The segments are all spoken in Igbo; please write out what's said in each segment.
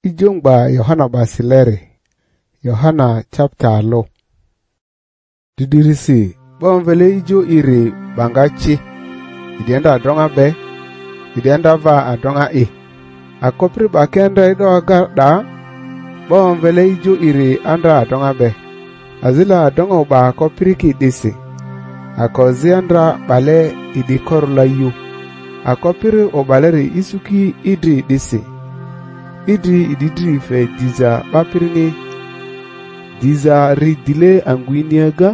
Ijongba Yohana Basileri. Yohana chapter lo. Didirisi bonvele ijo iri bangachi. Idienda adonga be. Idienda va adonga e. Akopri bakenda ido agada. Bonvele ijo iri andra adonga be. Azila adonga uba akopri ki disi. Akozi andra bale idi korula yu. Akopri obaleri isuki idri disi. Idri ididri fe diza bapirini. Diza ridile anguiniaga.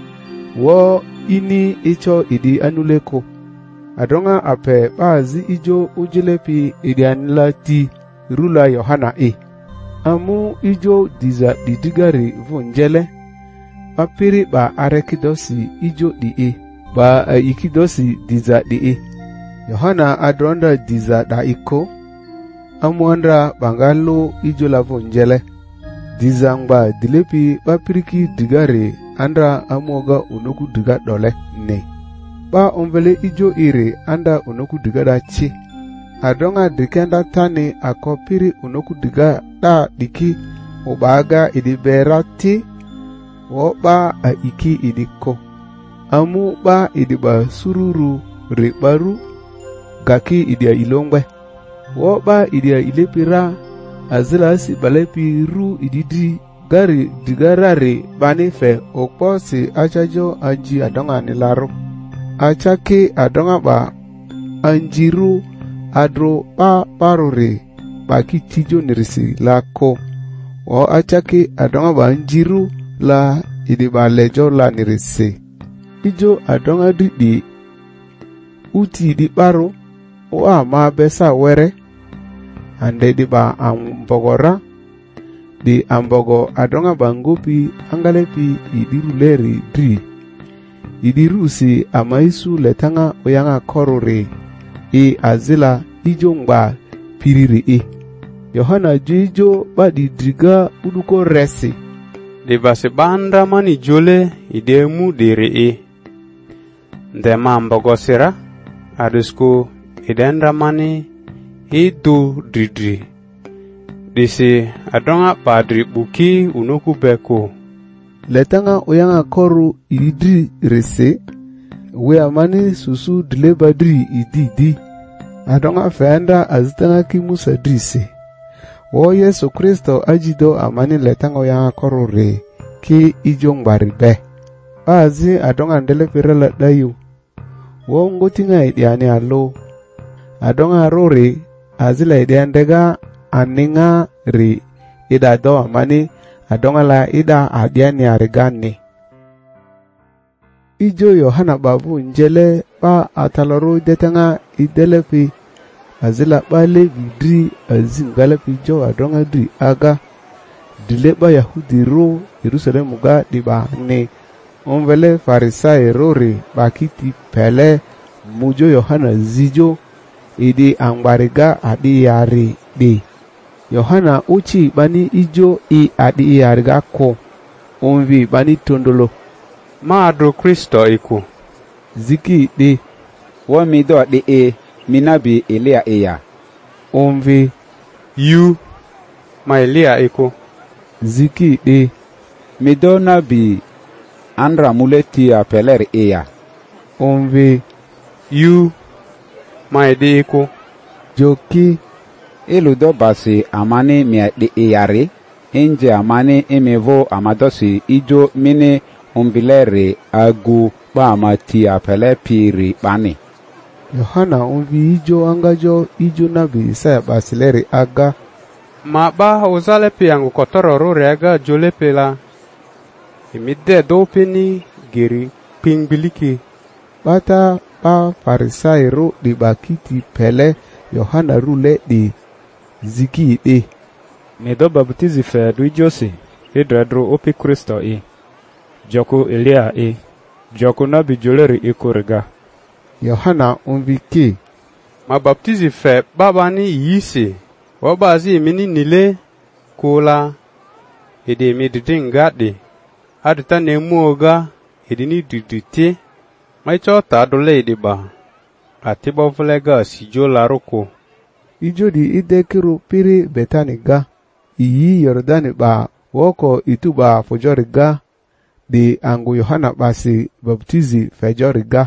Wo ini icho idi anuleko. Adonga ape bazi ijo ujilepi idi anilati rula Yohana e. Amu ijo diza didigari vunjele. Bapiri ba arekidosi ijo di e. Ba ikidosi diza di e. Yohana adronda diza da iko. Amuandra bangalo ijo la vunjele. Dizangba dilepi bapiriki digare andra amoga unoku diga dole ne. Ba onvele ijo ire anda unoku diga da chi. Adonga dikenda tani akopiri unoku diga da diki ubaga idibera ti. Wo ba a iki idiko. Amu ba idiba sururu ribaru gaki idia ilongwe. Wo ba idia ilepira. Azila si balepi ru ididi gari digarare bani fe okpo si achajo anji adonga nilaro. Achake adonga ba anjiru adro pa parore baki tijo nirisi lako. O achake adonga ba anjiru la idiba lejo la nirisi. Ijo adonga di uti di paro o ama besa were. Ande di ba ambogora di ambogo adonga bangopi angalepi idiru leri dri idiru si amaisu letanga oyanga korore azila ijongba piriri Yohana jijo ba di driga uduko resi di basi banda mani jole idemu diri ndema ambogo sira adusku idenda mani Idu dridri. Disi adonga padri buki unoku beko. Letanga oyanga koru idri rese. We amani susu dileba dri ididi. Adonga feanda azitanga kimusa drise. Wo Yesu Kristo ajido amani letanga oyanga koru re. Ki ijong baribe. Azi adonga ndele firela dayu. Wo ngotinga idiani alo. Adonga rore. Azila idiandega aninga ri ida do amani adonga la ida adiani arigani. Ijo Yohana babu njele pa ataloro detenga idelepi azila bale vidri azingalepi jo adonga dri aga dileba Yahudi ro Yerusalemu ga diba ne onvele farisai rori bakiti pele mujo Yohana zijo idi angbariga adi yari di. Yohana uchi bani ijo adi yariga ko. Onvi bani tondolo. Maadro Kristo iku. Ziki di. Wamido di minabi Elia ya. Onvi. Yu. Ma Elia iku. Ziki di. Mido nabi andra muleti ya peler ya. Onvi. Yu. Maede eko joki eludo basi amani mi de yare enje amani emevo amadosi ijo mini umbilere agu ba amati apele piri bani. Yohana umbi ijo angajo ijo nabi Isaya basileri aga. Ma ba uzale piangu kotoro rega jole pela. Imide dopeni giri pingbiliki. Bata pa farisai ro di bakiti pele Yohana rule di ziki de. Medo baptizi fe du Jose edradro opi Kristo Joko Elia Joko nabi joleri ekorega. Yohana unviki. Ma baptizi fe babani yisi. Wabazi mini nile kola. Ede mididingadi. Adita nemuoga edini diditi. Maicho ta dole idiba. Atiba vlega sijo laroko. Ijo di idekiru piri betaniga. iyi Yordani ba woko itu ba fojoriga di angu Yohana basi baptizi fejoriga.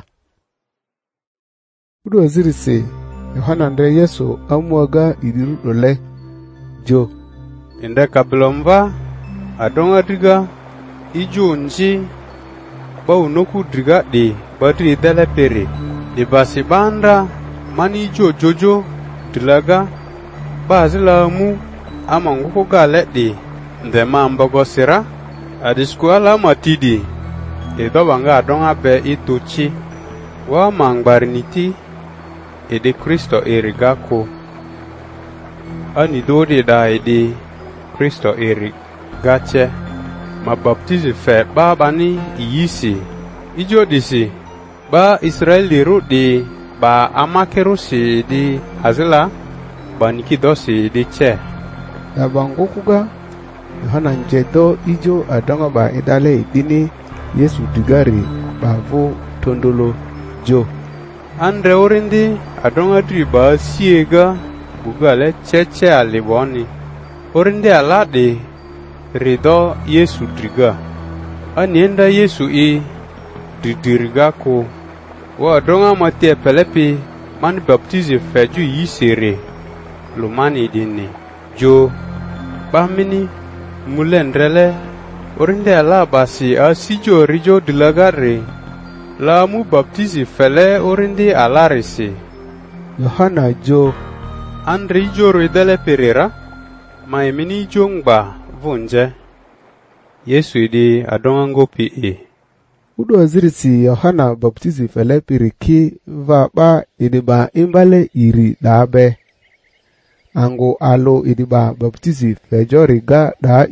Udu azirisi Yohana ndre Yesu amwaga idiru dole jo. Inde kabilomva adonga driga ijo nji ba unoku driga di badi dele pere di basi banda mani ijo jojo dilaga ba zilamu amanguko gale di ndema mbogo sira adiskuala matidi edo banga adonga be ituchi wa mangbarniti ede Kristo erigako ani dodi da ede Kristo erigache ma baptize fe ba bani yisi ijo disi ba Israeli rudi ba amakerusi di hazila baniki dosi di che ya bangukuga Yohana njedo ijo adonga ba idale idini Yesu digari bavo tondolo jo. Andre orindi adonga driba siega bugale cheche aliboni orindi alade rido Yesu driga anienda Yesu didiriga ko wa adonga mate pelepi man baptize feju yisere lumani dini jo bamini mulendrele orinde ala basi asijo rijo dilagare la mu baptizi fele orinde ala resi Yohana jo andri jo redele perera ma emini jongba vonje Yesu idi adongo pi udo azirisi Yohana baptizi fele piriki va ba idiba imbale iri dabe ango alo idiba baptizi fejoriga da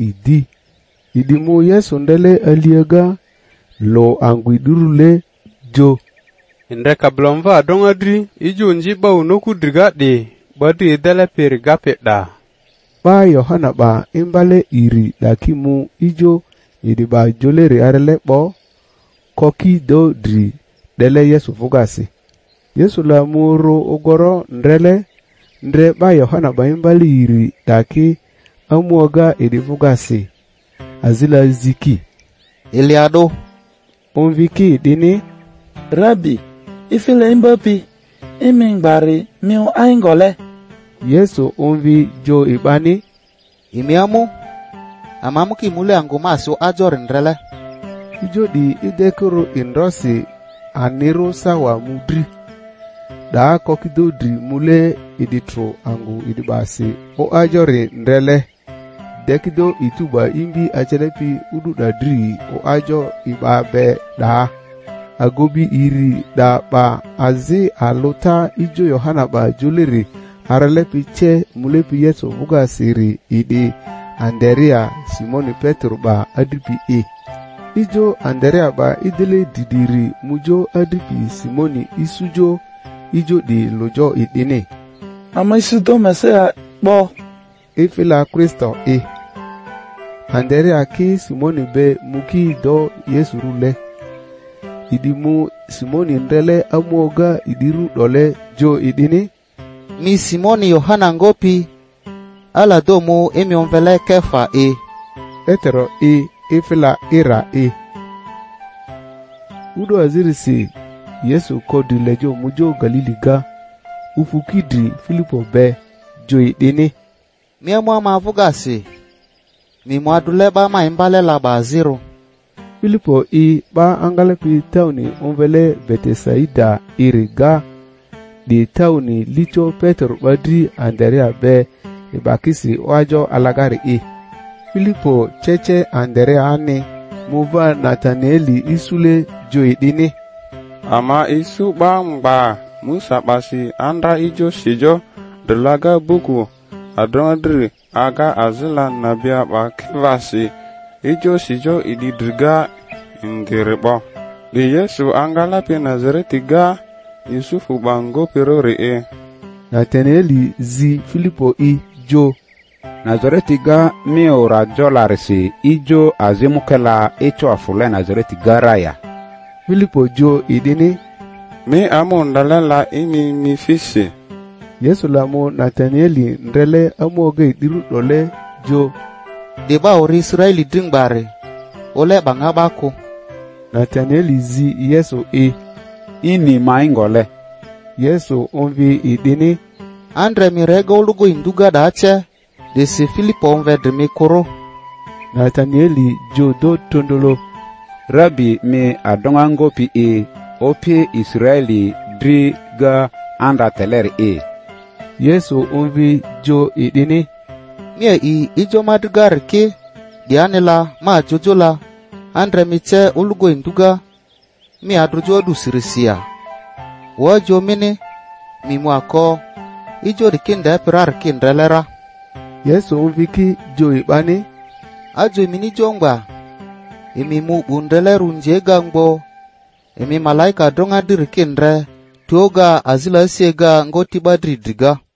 idimu Yesu ndele aliega lo angu idurule jo. Inde kablomva adongadri ijo njiba unoku drigade badi edele periga peda ba Yohana ba imbale iri dakimu ijo idiba joleri arelepo koki do dri dele Yesu fugasi Yesu la muro ogoro ndre ba Yohana ba imbali iri daki amuoga idifugasi azila ziki Eliado onviki dini Rabbi ifile imbapi imingbari miu aingole Yesu onvi jo ibani imiamu amamuki mule angumasu ajorindrele ijo di idekoro indosi aniru sawa mudri da kokido dri mule iditro angu idibasi o ajori ndrele dekido ituba imbi achelepi udu da dri o ajo ibabe da agobi iri da ba azi alota ijo Yohana ba joleri haralepi che mulepi Yesu vuga siri idi Anderia Simoni Petro ba adripi ijo Anderia ba idele didiri mujo adripi Simoni isujo ijo di lojo idini ama isudo mesea bo ifila Kristo Anderia ki Simoni be muki do Yesu rule idimu Simoni ndele amuoga idiru dole jo idini mi Simoni Yohana ngopi ala domu emionvele kefa etero ifila ira udo azirisi Yesu kodi lejo mujo Galiliga ufukidri Filipo be jo idini mi ama vugasi mi mwadule ba ma imbale la baziro Filipo ba angalepi tauni onvele Betesaida iriga di tauni licho Petro badri Anderia be ibakisi wajo alagari Filipo cheche Anderia ani muva Nathanaeli isule jo idini ama isu bangba Musa basi anda ijo sijo delaga buku adonadri aga azila nabia ba kivasi ijo sijo ididriga indiribo di Yesu angala pe Nazaretiga Yusufu bango perore Nathanaeli zi Filipo jo Nazaretiga miora jolarisi ijo azimukela echo afule Nazaretiga raya Filipo jo idini mi amondala imi mi fisi Yesu lamo Nathanaeli ndrele amoge diru dole jo. De ba ori Israeli dingbare. Ole banga bako. Nathanaeli zi Yesu Ini ma ingole. Yesu onvi idini. Andre mi rega olugo induga dache. De se Filipo onve de mi koro. Nathanaeli jo do tondolo. Rabbi mi adonga ngopi opi Israeli dri ga anda teler Yesu onvi jo idini. Mie ijo madgar ke. Dianela ma jojola. Andre mi che olugo induga. Mi adrojo du sirisia. Wajo mini. Mi mwako. Ijo rikinde pirar kindrelera. Yesu onvi ki jo ibani. Ajo mini jongba. Emi mu bundeleru njega ngbo. Emi malaika donga dirikindre. Tuoga azila siega ngoti badri diga.